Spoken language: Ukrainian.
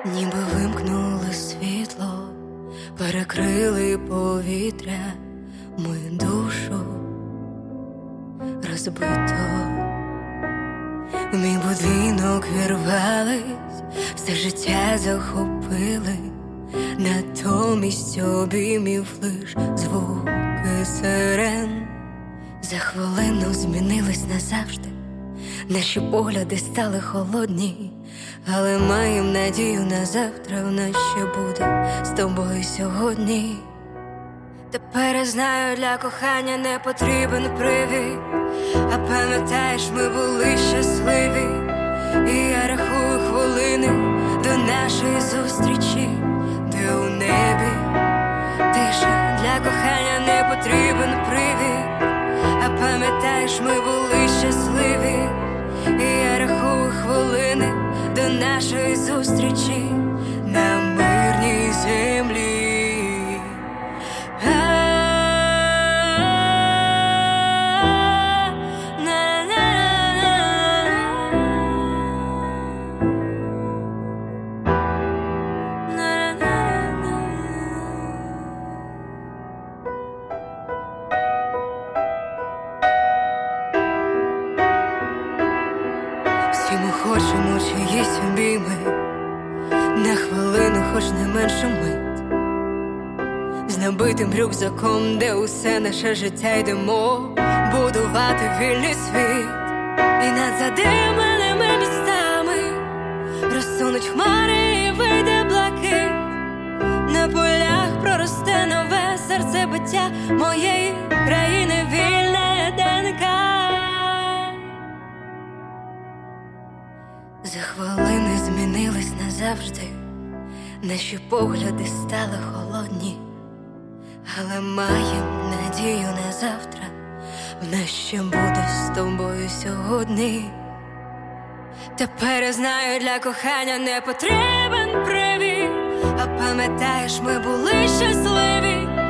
Ніби вимкнули світло, перекрили повітря, мою душу розбито. В мій будинок вірвались, все життя захопили, натомість обіймів лиш звуки сирен. За хвилину змінились назавжди, наші погляди стали холодні, але маєм надію на завтра, в нас ще буде з тобою сьогодні. Тепер я знаю, для кохання не потрібен привід, а пам'ятаєш, ми були щасливі, і я рахую хвилини до нашої зустрічі, де у небі тиша. Для кохання не потрібен привід, а пам'ятаєш, ми були щасливі, і я рахую хвилини до нашої зустрічі на мирній землі. Всі ми хочемо чиїсь обійми, на хвилину, хоч не меншу мить, з набитим рюкзаком, де усе наше життя йдемо будувати вільний світ. І над задимленими містами розсунуть хмари і вийде блакит. На полях проросте нове серцебиття моєї країни, вільне ДНК. За хвилини змінились назавжди, наші погляди стали холодні, але маєм надію на завтра, в нас ще буде з тобою сьогодні. Тепер я знаю, для кохання не потрібен привід, а пам'ятаєш, ми були щасливі,